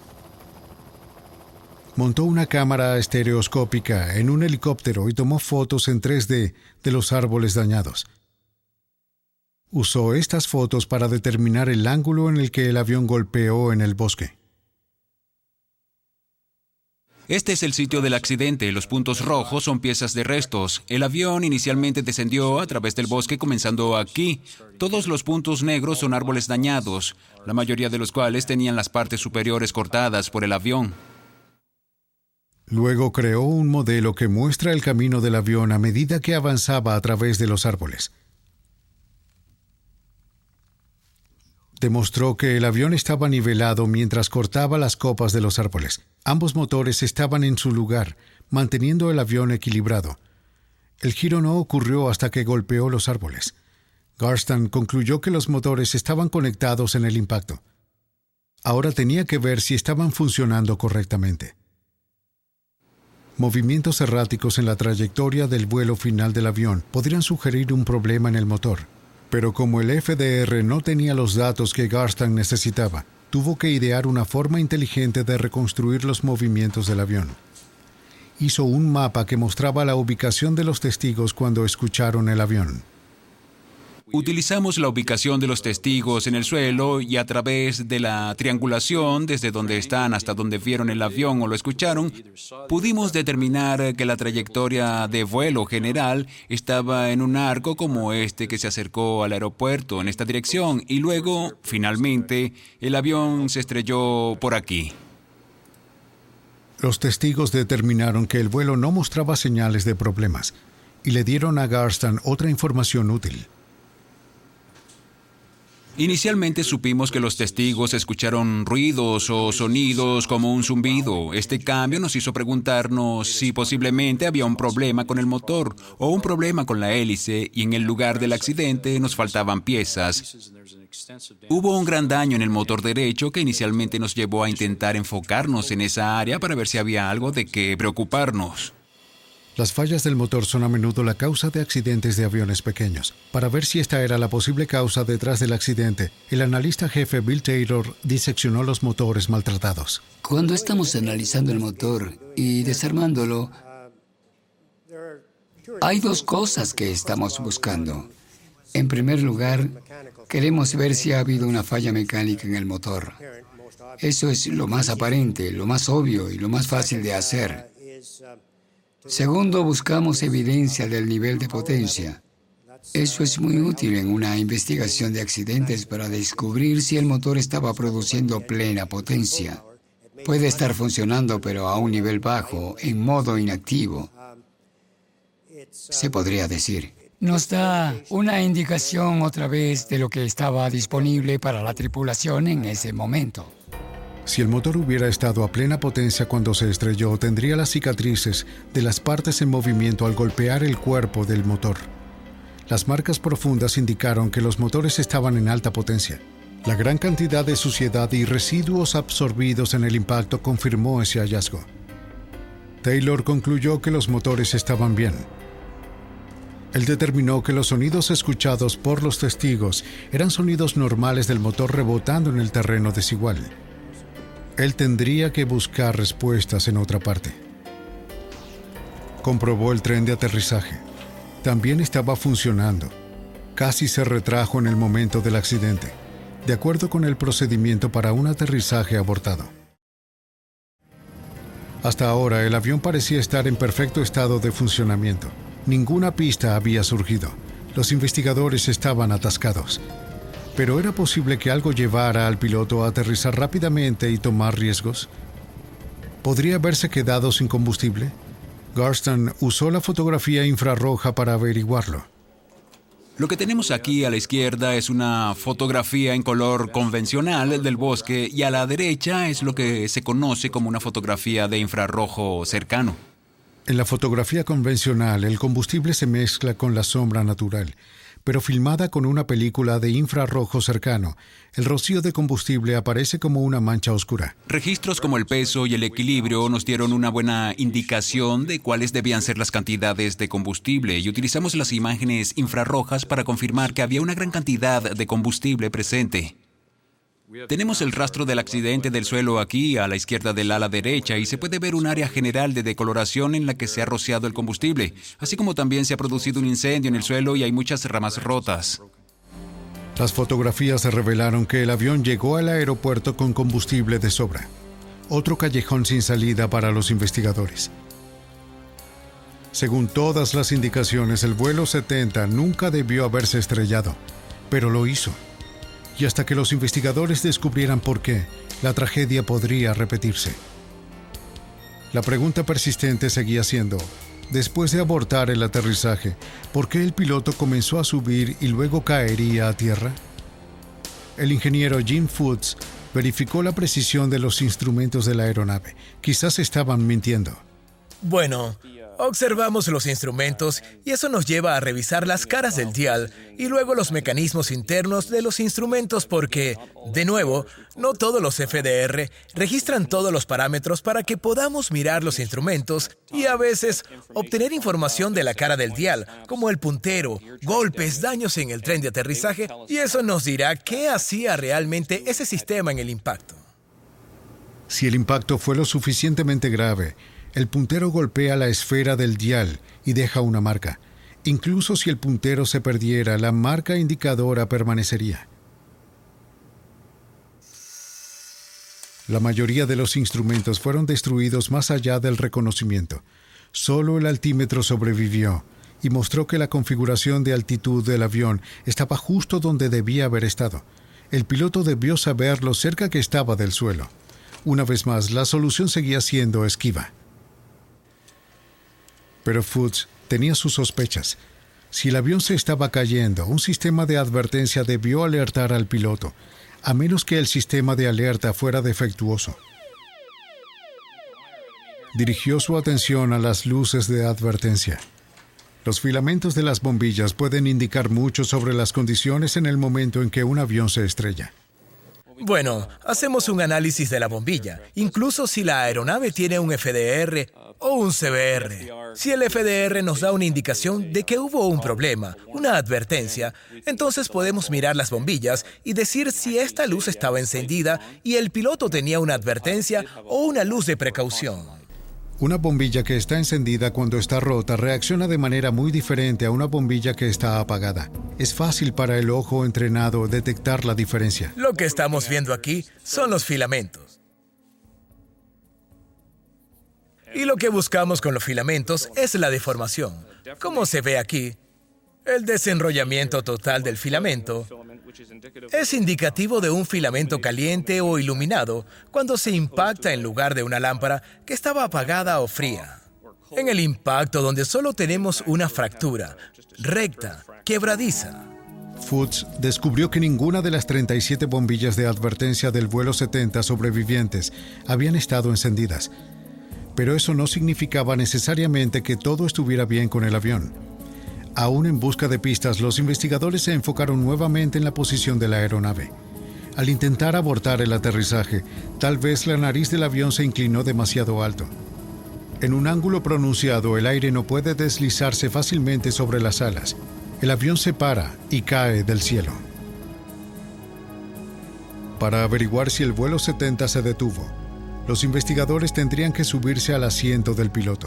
Montó una cámara estereoscópica en un helicóptero y tomó fotos en 3D de los árboles dañados. Usó estas fotos para determinar el ángulo en el que el avión golpeó en el bosque. Este es el sitio del accidente. Los puntos rojos son piezas de restos. El avión inicialmente descendió a través del bosque comenzando aquí. Todos los puntos negros son árboles dañados, la mayoría de los cuales tenían las partes superiores cortadas por el avión. Luego creó un modelo que muestra el camino del avión a medida que avanzaba a través de los árboles. Demostró que el avión estaba nivelado mientras cortaba las copas de los árboles. Ambos motores estaban en su lugar, manteniendo el avión equilibrado. El giro no ocurrió hasta que golpeó los árboles. Garstan concluyó que los motores estaban conectados en el impacto. Ahora tenía que ver si estaban funcionando correctamente. Movimientos erráticos en la trayectoria del vuelo final del avión podrían sugerir un problema en el motor. Pero como el FDR no tenía los datos que Garstan necesitaba, tuvo que idear una forma inteligente de reconstruir los movimientos del avión. Hizo un mapa que mostraba la ubicación de los testigos cuando escucharon el avión. Utilizamos la ubicación de los testigos en el suelo y a través de la triangulación, desde donde están hasta donde vieron el avión o lo escucharon, pudimos determinar que la trayectoria de vuelo general estaba en un arco como este que se acercó al aeropuerto en esta dirección y luego, finalmente, el avión se estrelló por aquí. Los testigos determinaron que el vuelo no mostraba señales de problemas y le dieron a Garstan otra información útil. Inicialmente supimos que los testigos escucharon ruidos o sonidos como un zumbido. Este cambio nos hizo preguntarnos si posiblemente había un problema con el motor o un problema con la hélice y en el lugar del accidente nos faltaban piezas. Hubo un gran daño en el motor derecho que inicialmente nos llevó a intentar enfocarnos en esa área para ver si había algo de qué preocuparnos. Las fallas del motor son a menudo la causa de accidentes de aviones pequeños. Para ver si esta era la posible causa detrás del accidente, el analista jefe Bill Taylor diseccionó los motores maltratados. Cuando estamos analizando el motor y desarmándolo, hay dos cosas que estamos buscando. En primer lugar, queremos ver si ha habido una falla mecánica en el motor. Eso es lo más aparente, lo más obvio y lo más fácil de hacer. Segundo, buscamos evidencia del nivel de potencia. Eso es muy útil en una investigación de accidentes para descubrir si el motor estaba produciendo plena potencia. Puede estar funcionando, pero a un nivel bajo, en modo inactivo, se podría decir. Nos da una indicación otra vez de lo que estaba disponible para la tripulación en ese momento. Si el motor hubiera estado a plena potencia cuando se estrelló, tendría las cicatrices de las partes en movimiento al golpear el cuerpo del motor. Las marcas profundas indicaron que los motores estaban en alta potencia. La gran cantidad de suciedad y residuos absorbidos en el impacto confirmó ese hallazgo. Taylor concluyó que los motores estaban bien. Él determinó que los sonidos escuchados por los testigos eran sonidos normales del motor rebotando en el terreno desigual. Él tendría que buscar respuestas en otra parte. Comprobó el tren de aterrizaje. También estaba funcionando. Casi se retrajo en el momento del accidente, de acuerdo con el procedimiento para un aterrizaje abortado. Hasta ahora, el avión parecía estar en perfecto estado de funcionamiento. Ninguna pista había surgido. Los investigadores estaban atascados. ¿Pero era posible que algo llevara al piloto a aterrizar rápidamente y tomar riesgos? ¿Podría haberse quedado sin combustible? Garstan usó la fotografía infrarroja para averiguarlo. Lo que tenemos aquí a la izquierda es una fotografía en color convencional del bosque y a la derecha es lo que se conoce como una fotografía de infrarrojo cercano. En la fotografía convencional, el combustible se mezcla con la sombra natural. Pero filmada con una película de infrarrojo cercano, el rocío de combustible aparece como una mancha oscura. Registros como el peso y el equilibrio nos dieron una buena indicación de cuáles debían ser las cantidades de combustible y utilizamos las imágenes infrarrojas para confirmar que había una gran cantidad de combustible presente. Tenemos el rastro del accidente del suelo aquí, a la izquierda del ala derecha, y se puede ver un área general de decoloración en la que se ha rociado el combustible, así como también se ha producido un incendio en el suelo y hay muchas ramas rotas. Las fotografías revelaron que el avión llegó al aeropuerto con combustible de sobra. otro callejón sin salida para los investigadores. Según todas las indicaciones, el vuelo 70 nunca debió haberse estrellado, pero lo hizo. Y hasta que los investigadores descubrieran por qué, la tragedia podría repetirse. La pregunta persistente seguía siendo, después de abortar el aterrizaje, ¿por qué el piloto comenzó a subir y luego caería a tierra? El ingeniero Jim Foots verificó la precisión de los instrumentos de la aeronave. Quizás estaban mintiendo. Bueno, observamos los instrumentos y eso nos lleva a revisar las caras del dial y luego los mecanismos internos de los instrumentos porque, de nuevo, no todos los FDR registran todos los parámetros para que podamos mirar los instrumentos y a veces obtener información de la cara del dial, como el puntero, golpes, daños en el tren de aterrizaje, y eso nos dirá qué hacía realmente ese sistema en el impacto. Si el impacto fue lo suficientemente grave, el puntero golpea la esfera del dial y deja una marca. Incluso si el puntero se perdiera, la marca indicadora permanecería. La mayoría de los instrumentos fueron destruidos más allá del reconocimiento. Solo el altímetro sobrevivió y mostró que la configuración de altitud del avión estaba justo donde debía haber estado. El piloto debió saber lo cerca que estaba del suelo. Una vez más, la solución seguía siendo esquiva. Pero Foots tenía sus sospechas. Si el avión se estaba cayendo, un sistema de advertencia debió alertar al piloto, a menos que el sistema de alerta fuera defectuoso. Dirigió su atención a las luces de advertencia. Los filamentos de las bombillas pueden indicar mucho sobre las condiciones en el momento en que un avión se estrella. Bueno, hacemos un análisis de la bombilla, incluso si la aeronave tiene un FDR o un CBR. Si el FDR nos da una indicación de que hubo un problema, una advertencia, entonces podemos mirar las bombillas y decir si esta luz estaba encendida y el piloto tenía una advertencia o una luz de precaución. Una bombilla que está encendida cuando está rota reacciona de manera muy diferente a una bombilla que está apagada. Es fácil para el ojo entrenado detectar la diferencia. Lo que estamos viendo aquí son los filamentos. Y lo que buscamos con los filamentos es la deformación. Como se ve aquí, el desenrollamiento total del filamento es indicativo de un filamento caliente o iluminado cuando se impacta en lugar de una lámpara que estaba apagada o fría. En el impacto donde solo tenemos una fractura, recta, quebradiza. Foots descubrió que ninguna de las 37 bombillas de advertencia del vuelo 70 sobrevivientes habían estado encendidas. Pero eso no significaba necesariamente que todo estuviera bien con el avión. Aún en busca de pistas, los investigadores se enfocaron nuevamente en la posición de la aeronave. Al intentar abortar el aterrizaje, tal vez la nariz del avión se inclinó demasiado alto. En un ángulo pronunciado, el aire no puede deslizarse fácilmente sobre las alas. El avión se para y cae del cielo. Para averiguar si el vuelo 70 se detuvo, los investigadores tendrían que subirse al asiento del piloto.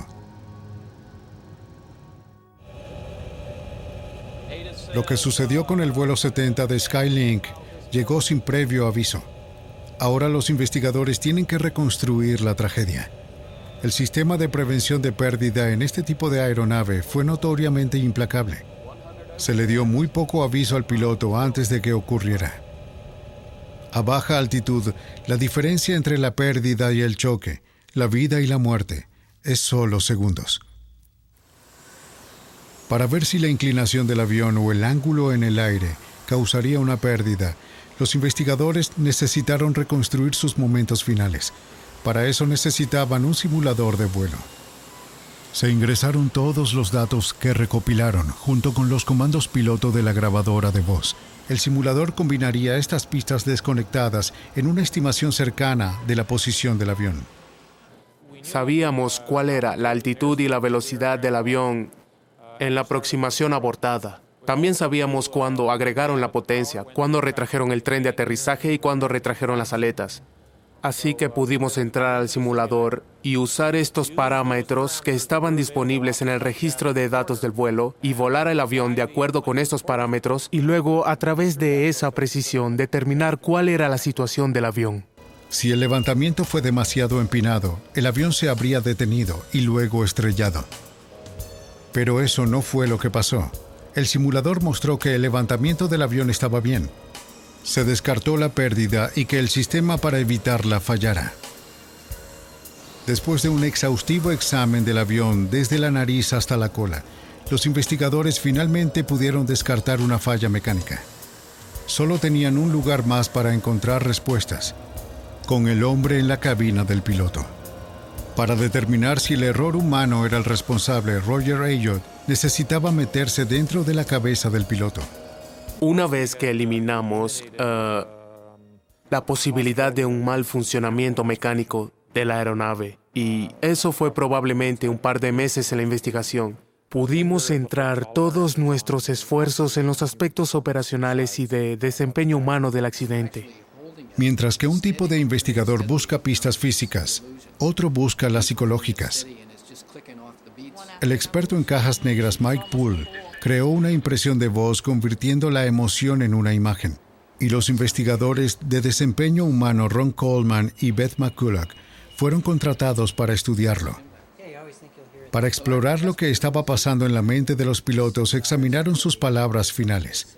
Lo que sucedió con el vuelo 70 de Skylink llegó sin previo aviso. Ahora los investigadores tienen que reconstruir la tragedia. El sistema de prevención de pérdida en este tipo de aeronave fue notoriamente implacable. Se le dio muy poco aviso al piloto antes de que ocurriera. A baja altitud, la diferencia entre la pérdida y el choque, la vida y la muerte, es solo segundos. Para ver si la inclinación del avión o el ángulo en el aire causaría una pérdida, los investigadores necesitaron reconstruir sus momentos finales. Para eso necesitaban un simulador de vuelo. Se ingresaron todos los datos que recopilaron junto con los comandos piloto de la grabadora de voz. El simulador combinaría estas pistas desconectadas en una estimación cercana de la posición del avión. Sabíamos cuál era la altitud y la velocidad del avión en la aproximación abortada. También sabíamos cuándo agregaron la potencia, cuándo retrajeron el tren de aterrizaje y cuándo retrajeron las aletas. Así que pudimos entrar al simulador y usar estos parámetros que estaban disponibles en el registro de datos del vuelo y volar el avión de acuerdo con estos parámetros y luego, a través de esa precisión, determinar cuál era la situación del avión. Si el levantamiento fue demasiado empinado, el avión se habría detenido y luego estrellado. Pero eso no fue lo que pasó. El simulador mostró que el levantamiento del avión estaba bien. Se descartó la pérdida y que el sistema para evitarla fallara. Después de un exhaustivo examen del avión desde la nariz hasta la cola, los investigadores finalmente pudieron descartar una falla mecánica. Solo tenían un lugar más para encontrar respuestas, con el hombre en la cabina del piloto. Para determinar si el error humano era el responsable, Roger Ayotte necesitaba meterse dentro de la cabeza del piloto. Una vez que eliminamos la posibilidad de un mal funcionamiento mecánico de la aeronave, y eso fue probablemente un par de meses en la investigación, pudimos centrar todos nuestros esfuerzos en los aspectos operacionales y de desempeño humano del accidente. Mientras que un tipo de investigador busca pistas físicas, otro busca las psicológicas. El experto en cajas negras Mike Poole creó una impresión de voz convirtiendo la emoción en una imagen. Y los investigadores de desempeño humano Ron Coleman y Beth McCulloch fueron contratados para estudiarlo. Para explorar lo que estaba pasando en la mente de los pilotos, examinaron sus palabras finales.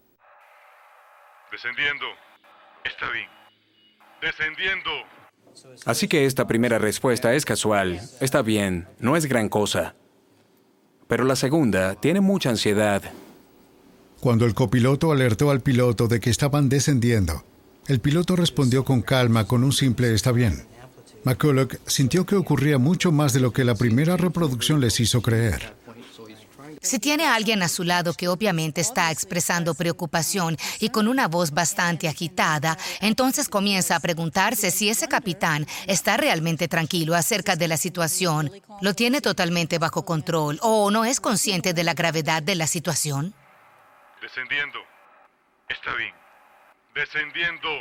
Descendiendo. Está bien. Descendiendo. Así que esta primera respuesta es casual. Está bien, no es gran cosa. Pero la segunda tiene mucha ansiedad. Cuando el copiloto alertó al piloto de que estaban descendiendo, el piloto respondió con calma con un simple «está bien». McCulloch sintió que ocurría mucho más de lo que la primera reproducción les hizo creer. Si tiene a alguien a su lado que obviamente está expresando preocupación y con una voz bastante agitada, entonces comienza a preguntarse si ese capitán está realmente tranquilo acerca de la situación, lo tiene totalmente bajo control o no es consciente de la gravedad de la situación. Descendiendo. Está bien. Descendiendo.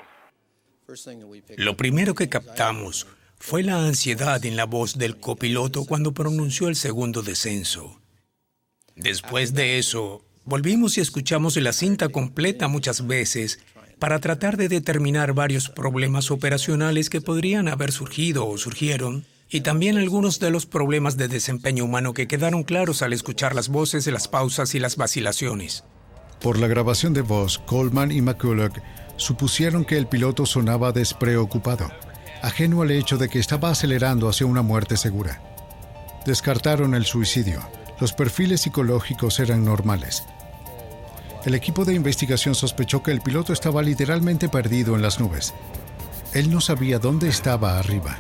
Lo primero que captamos fue la ansiedad en la voz del copiloto cuando pronunció el segundo descenso. Después de eso, volvimos y escuchamos la cinta completa muchas veces para tratar de determinar varios problemas operacionales que podrían haber surgido o surgieron, y también algunos de los problemas de desempeño humano que quedaron claros al escuchar las voces, las pausas y las vacilaciones. Por la grabación de voz, Coleman y McCulloch supusieron que el piloto sonaba despreocupado, ajeno al hecho de que estaba acelerando hacia una muerte segura. Descartaron el suicidio. Los perfiles psicológicos eran normales. El equipo de investigación sospechó que el piloto estaba literalmente perdido en las nubes. Él no sabía dónde estaba arriba.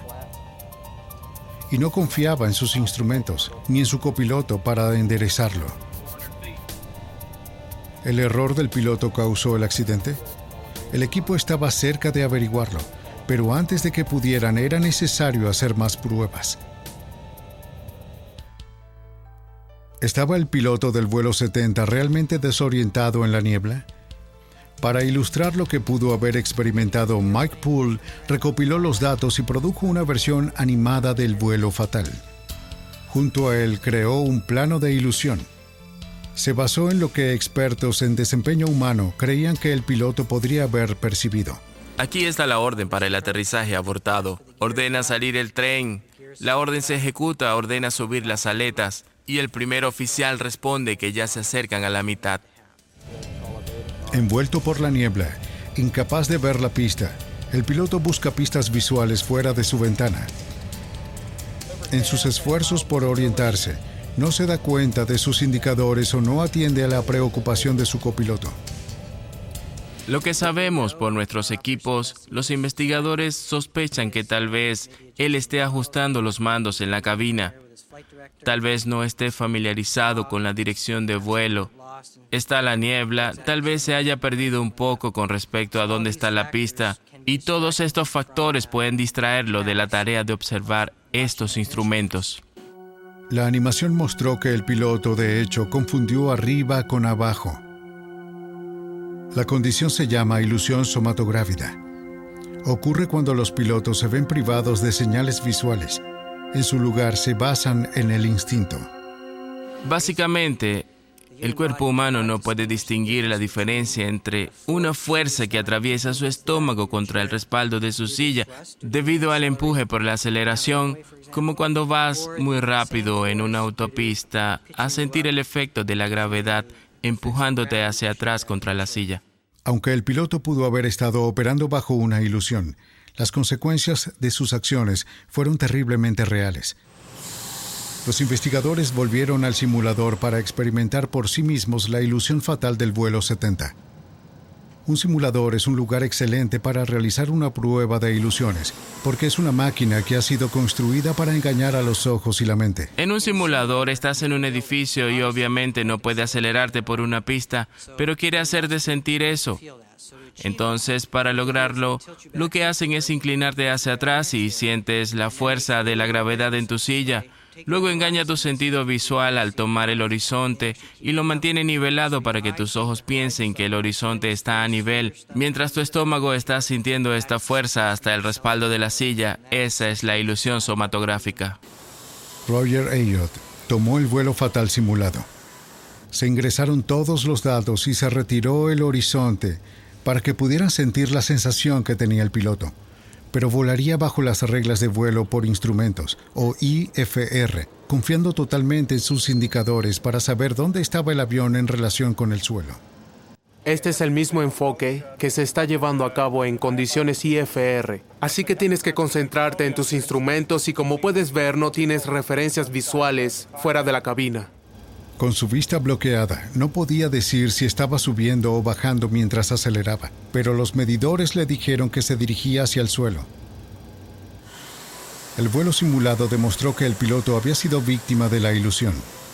Y no confiaba en sus instrumentos, ni en su copiloto para enderezarlo. ¿El error del piloto causó el accidente? El equipo estaba cerca de averiguarlo, pero antes de que pudieran era necesario hacer más pruebas. ¿Estaba el piloto del vuelo 70 realmente desorientado en la niebla? Para ilustrar lo que pudo haber experimentado, Mike Poole recopiló los datos y produjo una versión animada del vuelo fatal. Junto a él creó un plano de ilusión. Se basó en lo que expertos en desempeño humano creían que el piloto podría haber percibido. Aquí está la orden para el aterrizaje abortado. Ordena salir el tren. La orden se ejecuta, ordena subir las aletas. Y el primer oficial responde que ya se acercan a la mitad. Envuelto por la niebla, incapaz de ver la pista, el piloto busca pistas visuales fuera de su ventana. En sus esfuerzos por orientarse, no se da cuenta de sus indicadores o no atiende a la preocupación de su copiloto. Lo que sabemos por nuestros equipos, los investigadores sospechan que tal vez él esté ajustando los mandos en la cabina. Tal vez no esté familiarizado con la dirección de vuelo. Está la niebla, tal vez se haya perdido un poco con respecto a dónde está la pista, y todos estos factores pueden distraerlo de la tarea de observar estos instrumentos. La animación mostró que el piloto, de hecho, confundió arriba con abajo. La condición se llama ilusión somatográvida. Ocurre cuando los pilotos se ven privados de señales visuales. En su lugar se basan en el instinto. Básicamente, El cuerpo humano no puede distinguir la diferencia entre una fuerza que atraviesa su estómago contra el respaldo de su silla debido al empuje por la aceleración, como cuando vas muy rápido en una autopista a sentir el efecto de la gravedad empujándote hacia atrás contra la silla. Aunque el piloto pudo haber estado operando bajo una ilusión, las consecuencias de sus acciones fueron terriblemente reales. Los investigadores volvieron al simulador para experimentar por sí mismos la ilusión fatal del vuelo 70. Un simulador es un lugar excelente para realizar una prueba de ilusiones, porque es una máquina que ha sido construida para engañar a los ojos y la mente. En un simulador estás en un edificio y obviamente no puede acelerarte por una pista, pero quiere hacerte sentir eso. Entonces, para lograrlo, lo que hacen es inclinarte hacia atrás y sientes la fuerza de la gravedad en tu silla. Luego engaña tu sentido visual al tomar el horizonte y lo mantiene nivelado para que tus ojos piensen que el horizonte está a nivel, mientras tu estómago está sintiendo esta fuerza hasta el respaldo de la silla. Esa es la ilusión somatográfica. Roger Elliott tomó el vuelo fatal simulado. Se ingresaron todos los datos y se retiró el horizonte para que pudieran sentir la sensación que tenía el piloto. Pero volaría bajo las reglas de vuelo por instrumentos, o IFR, confiando totalmente en sus indicadores para saber dónde estaba el avión en relación con el suelo. Este es el mismo enfoque que se está llevando a cabo en condiciones IFR, así que tienes que concentrarte en tus instrumentos y como puedes ver no tienes referencias visuales fuera de la cabina. Con su vista bloqueada, no podía decir si estaba subiendo o bajando mientras aceleraba, pero los medidores le dijeron que se dirigía hacia el suelo. El vuelo simulado demostró que el piloto había sido víctima de la ilusión.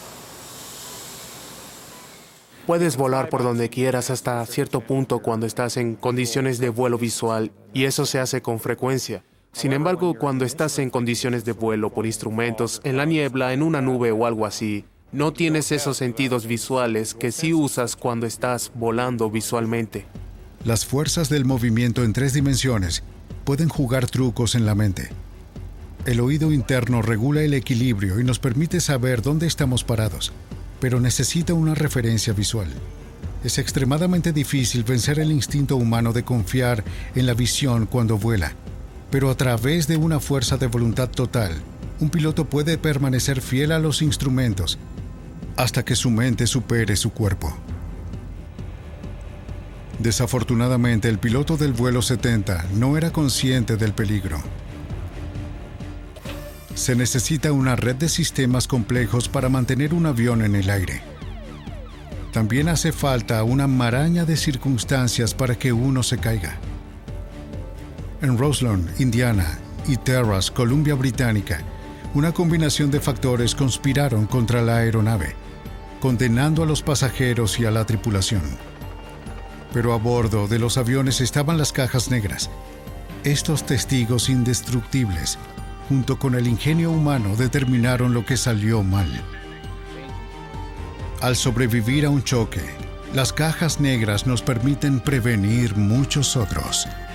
Puedes volar por donde quieras hasta cierto punto cuando estás en condiciones de vuelo visual, y eso se hace con frecuencia. Sin embargo, cuando estás en condiciones de vuelo por instrumentos, en la niebla, en una nube o algo así, no tienes esos sentidos visuales que sí usas cuando estás volando visualmente. Las fuerzas del movimiento en 3 dimensiones pueden jugar trucos en la mente. El oído interno regula el equilibrio y nos permite saber dónde estamos parados, pero necesita una referencia visual. Es extremadamente difícil vencer el instinto humano de confiar en la visión cuando vuela, pero a través de una fuerza de voluntad total, un piloto puede permanecer fiel a los instrumentos hasta que su mente supere su cuerpo. Desafortunadamente, el piloto del vuelo 70 no era consciente del peligro. Se necesita una red de sistemas complejos para mantener un avión en el aire. También hace falta una maraña de circunstancias para que uno se caiga. En Roseland, Indiana, y Terrace, Columbia Británica, una combinación de factores conspiraron contra la aeronave, condenando a los pasajeros y a la tripulación. Pero a bordo de los aviones estaban las cajas negras. Estos testigos indestructibles, junto con el ingenio humano, determinaron lo que salió mal. Al sobrevivir a un choque, las cajas negras nos permiten prevenir muchos otros.